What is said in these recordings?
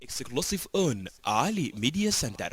Exclusive on Ali Media Center.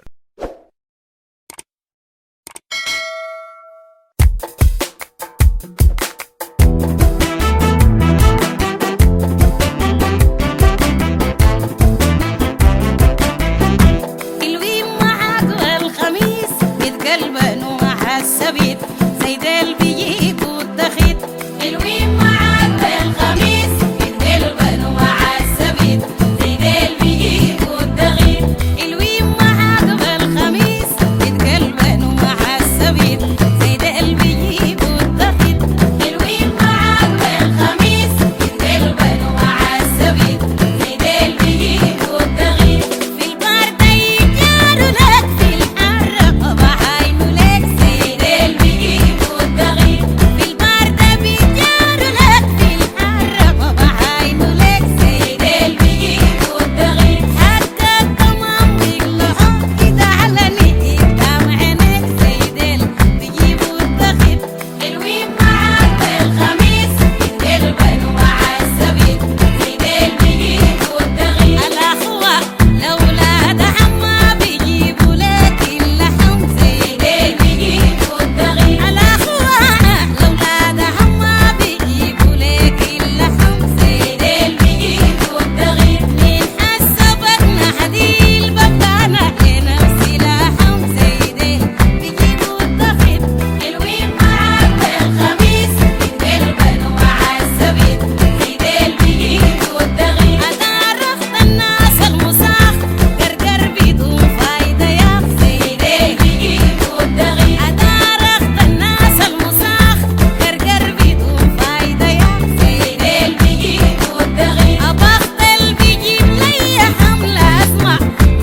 الوين معاك والخميس يتقلبن ومع السبيت زيد البييك والدخيت. الوين معاك والخميس يتقلبن ومع السبيت زيد البييك والدخيت. الوين معاك والخميس يتقلبن ومع السبيت زيد البييك والدخيت. الوين معاك والخميس يتقلبن ومع السبيت زيد البييك والدخيت. في البرد يجاروا لك في الحر وبحاينوا لك زيد البييك والدخيت. في البرد بيجاروا لك في الحر وبحاينوا لك زيد البييك والدخيت. حتى الطمام يقلعوا كده على نيتك قدام عينيك زيد البييك والدخيت. الوين معاك والخميس يتقلبن ومع السبيت زيد البييك والدخيت. الأخوة لأولاد عما بيجيبوا لك اللحم زيد البييك والدخيت. الأخوة لأولاد عما بيجيبوا لك اللحم زيد البييك والدخيت. من حسبتنا حديل ببقانا لنفسي لحم زيد البييك والدخيت. الوين معاك والخميس يتقلبن ومع السبيت زيد البييك والدخيت. أتعرفت الناس المساخ قرقر بدون فايدة يا زيد البييك والدخيت. أتعرفت الناس المساخ قرقر بدون فايدة يا زيد البييك والدخيت. أبخت بيجيب لي حملة أسمع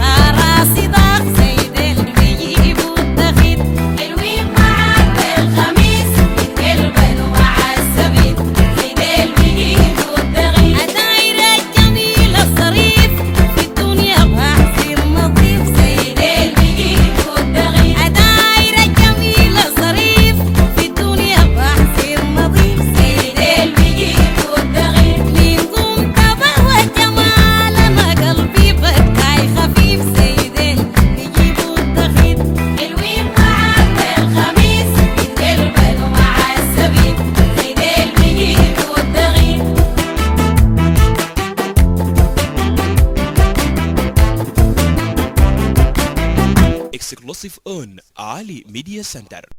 راسي ضاق زيد البييك والدخيت. الوين معاك والخميس يتقلبن ومع السبيت زيد البييك والدخيت. أداير الجميل الظريف في الدنيا بحصير نظيف زيد البييك والدخيت. أداير الجميل الظريف في الدنيا بحصير نظيف زيد البييك والدخيت. مين قمت بهوى جمال أنا قلبي بكاي خفيف زيد البييك والدخيت. الوين معاك والخميس يتقلبن ومع السبيت زيد البييك والدخيت. Exclusive on Ali Media Center.